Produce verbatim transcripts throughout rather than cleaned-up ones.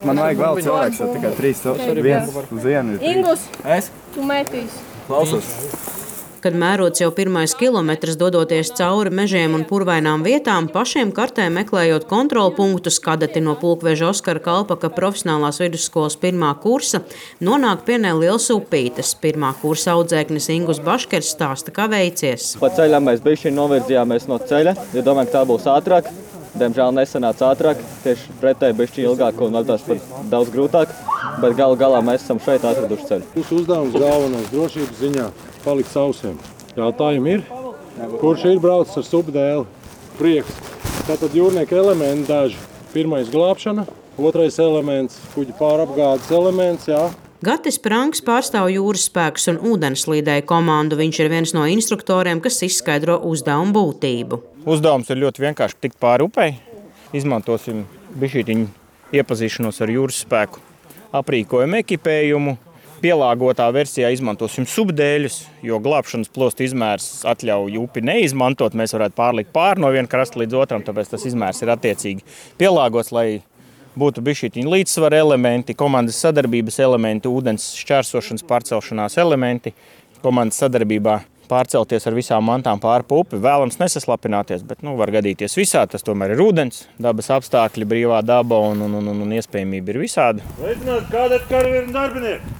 Man vajag vēl cilvēks, jo tikai trīs cilvēki. Viens uz vienu ir trīs. Ingus, Es? tu metīsi. Klausos. Kad mērots jau pirmais kilometrs dodoties cauri mežiem un purvainām vietām, pašiem kartē meklējot kontrolpunktus, kadeti no Pulkveža Oskara Kalpaka profesionālās vidusskolas pirmā kursa nonāk pie nelielas upītes. Pirmā kursa audzēknis Ingus Baškers stāsta, kā veicies. Pa ceļam mēs bišķi novirzījāmies no ceļa, jo domājam, ka tā būs ātrāk. Diemžēl nesanāca ātrāk, tieši pretēji bišķi ilgāk un varbūt pat daudz grūtāk, bet galu galā mēs esam šeit atraduši ceļu. Mūsu uzdevums galvenais drošības ziņā palikt sausiem. Jautājumi ir, kurš ir braucis ar subdēli? Prieks. Tātad jūrnieka elementi daži. Pirmais glābšana, otrais elements, kuģi pārapgādes elements, jā. Gatis Pranks pārstāv jūras spēkus un ūdenslīdēju komandu. Viņš ir viens no instruktoriem, kas izskaidro uzdevumu būtību. Uzdevums ir ļoti vienkārši tikt pāri upei. Izmantosim bišķītiņu iepazīšanos ar jūras spēku aprīkojumu ekipējumu. Pielāgotā versijā izmantosim subdēļus, jo glābšanas plosta izmērs atļauj upi neizmantot. Mēs varētu pārlikt pāri no viena krasta līdz otram, tāpēc tas izmērs ir attiecīgi pielāgots, lai būtu bišķītiņi līdzsvara elementi, komandas sadarbības elementi, ūdens šķērsošanas pārcelšanās elementi, komandas sadarbībā pārcelties ar visām mantām pāri pa upi. Vēlams nesaslapināties, bet nu, var gadīties visādi. Tas tomēr ir ūdens, dabas apstākļi, brīvā daba un, un, un, un iespējamība ir visādi. Veicināt kādēt karavīru darbinieki!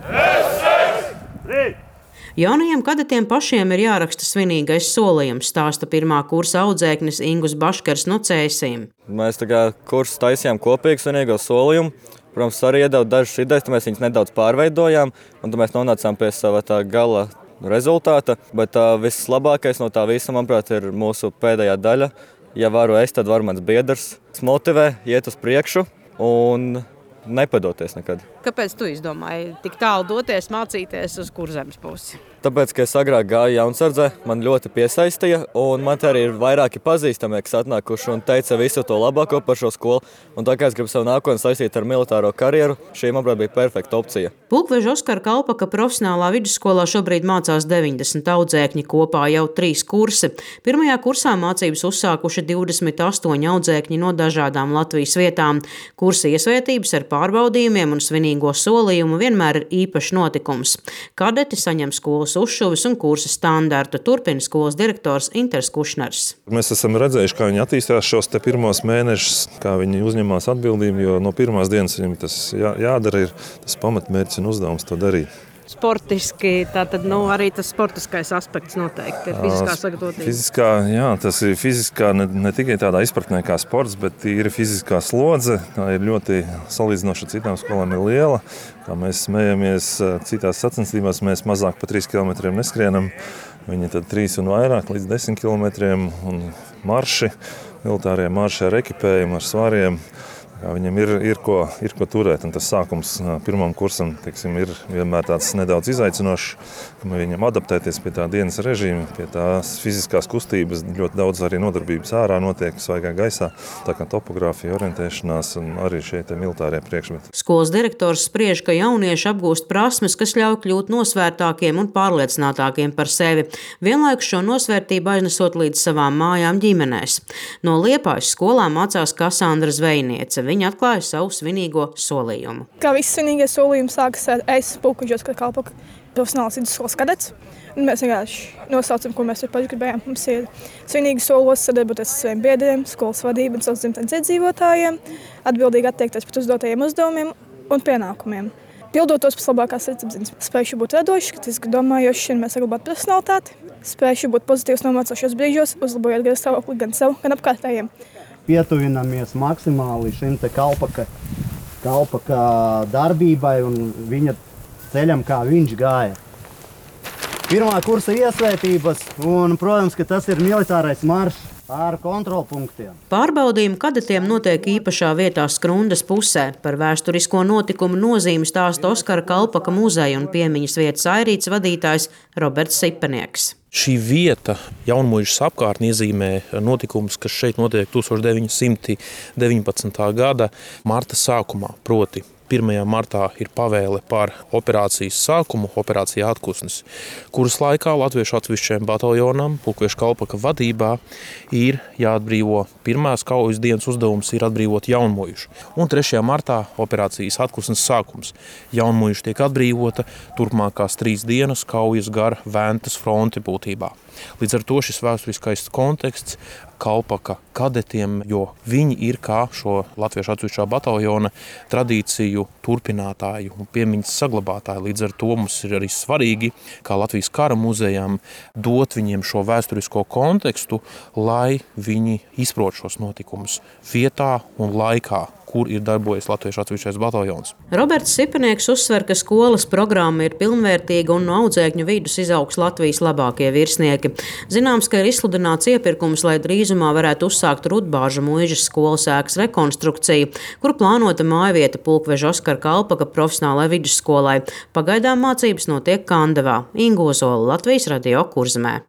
Jaunajiem kadetiem pašiem ir jāraksta svinīgais solījums, stāsta pirmā kursa audzēknis Ingus Baškers no Cēsīm. Mēs tā kā kursu taisījām kopīgu svinīgo solījumu. Protams, arī iedod dažas idejas, mēs viņus nedaudz pārveidojām, un tad mēs nonācām pie sava tā gala rezultāta. Bet uh, vislabākais no tā visa, manuprāt, ir mūsu pēdējā daļa. Ja varu es, tad var mans biedrs. Tas motivē, iet uz priekšu un nepadoties nekad. Kāpēc tu izdomāji tik tālu doties, mācīties uz Kurzemes pusi? Tāpēc, ka es agrāk gāju jaunsardzē, man ļoti piesaistīja, un man te arī ir vairāki pazīstami, kas atnākuši un teica visu to labāko par šo skolu. Un tā kā es gribu savu nākotni saistīt ar militāro karjeru, šī, manuprāt, bija perfekta opcija. Pulkveža Oskara Kalpaka profesionālā vidusskolā šobrīd mācās deviņdesmit audzēkņi, kopā jau trīs kursi. Pirmajā kursā mācības uzsākuši divdesmit astoņi audzēkņi no dažādām Latvijas vietām. Kursa iesvētības ar pārbaudījumiem un svinīgo solījumu vienmēr ir īpašs notikums. Kadeti saņem skolas uzšuvis un kursa standartu, turpina skolas direktors Inters Kušners. Mēs esam redzējuši, kā viņi attīstās šos te pirmos mēnešus, kā viņi uzņemās atbildību, jo no pirmās dienas viņiem tas jā, jādara, ir tas pamatmērķis un uzdevums to darīt. Sportiski, tātad nu, arī tas sportiskais aspekts noteikti ir fiziskā sagatavotība. Fiziskā, jā, tas ir fiziskā ne, ne tikai tādā izpratnē kā sports, bet ir fiziskā slodze. Tā ir ļoti salīdzinoši ar citām skolām ir liela. Kā mēs smējamies citās sacensībās, mēs mazāk pa trīs kilometriem neskrienam. Viņi tad trīs un vairāk līdz desmit kilometriem un marši, militārie marši ar ekipējumu, ar svariem. Viņam ir, ir, ko, ir ko turēt, un tas sākums pirmam kursam teiksim, ir vienmēr tāds nedaudz izaicinošs, ka viņam adaptēties pie tā dienas režīma, pie tās fiziskās kustības, ļoti daudz arī nodarbības ārā notiek, svaigā gaisā, tā kā topogrāfija, orientēšanās un arī šie te militārie priekšmeti. Skolas direktors spriež, ka jaunieši apgūst prasmes, kas ļauj kļūt nosvērtākiem un pārliecinātākiem par sevi, vienlaikus šo nosvērtību aiznesot līdz savām mājām ģimenēs. No Liepājas skolā mācās Kasandra Zvejniece. Viņa atklāja savu svinīgo solījumu. Kā viss svinīgie solījumi sākas ar es Pulkveža Oskara Kalpaka profesionālās vidusskolas kadets. Un mēs vienkārši nosaucam, ko mēs tur paši gribējām. Mums ir svinīgi solos sadarboties ar saviem biedriem, skolas vadību un savas dzimtenes iedzīvotājiem, atbildīgi attiekties pret uzdotajiem uzdevumiem un pienākumiem. Pildot tos pēc labākās sirdsapziņas. Spējuši būt radoši, kritiski domājoši, un mēs saglabāt profesionalitāti. Spējuši būt pozitīvs nomācošos brīžos, uzlabojot gan stāvokli, gan sev, gan apkārtējiem. Pietuvinamies maksimāli šim te kalpaka, kalpaka darbībai un viņa ceļam, kā viņš gāja. Pirmā kursa iesvētības un, protams, ka tas ir militārais maršs ar kontrolpunktiem. Pārbaudījumi kadetiem notiek īpašā vietā Skrundas pusē. Par vēsturisko notikumu nozīmi stāsta Oskara Kalpaka muzeja un piemiņas vietas airītes vadītājs Roberts Sipenieks. Šī vieta Jaunmuižas apkārtnē iezīmē notikumus, kas šeit notiek tūkstoš deviņi simti deviņpadsmitā gada marta sākumā, proti pirmajā martā ir pavēle par operācijas sākumu, operācija Atkusnis, kuras laikā Latviešu atsevišķajam bataljonam, pulkveža Kalpaka vadībā, ir jāatbrīvo pirmās kaujas dienas uzdevums ir atbrīvot jaunmuižu. Un trešajā martā operācijas Atkusnis sākums. Jaunmuiža tiek atbrīvota turpmākās trīs dienas kaujas gar Ventas fronti būtībā. Līdz ar to šis vēsturiskais konteksts Kalpaka kadetiem, jo viņi ir kā šo Latviešu atsevišķā bataljona tradīciju turpinātāji un piemiņas saglabātāji. Līdz ar to mums ir arī svarīgi, kā Latvijas kara muzejām, dot viņiem šo vēsturisko kontekstu, lai viņi izprot šos notikumus vietā un laikā, kur ir darbojies Latviešu atsevišķais bataljons. Roberts Sipinieks uzsver, ka skolas programma ir pilnvērtīga un no audzēkņu vidus izaugs Latvijas labākie virsnieki. Zināms, ka ir izsludināts iepirkums, lai drīzumā varētu uzsākt Rudbāža muižas skolas ēkas rekonstrukciju, kur plānota mājvieta pulkveža Oskara Kalpaka profesionālai vidusskolai. Pagaidām mācības notiek Kandavā. Inga Ozola, Latvijas radio Kurzemē.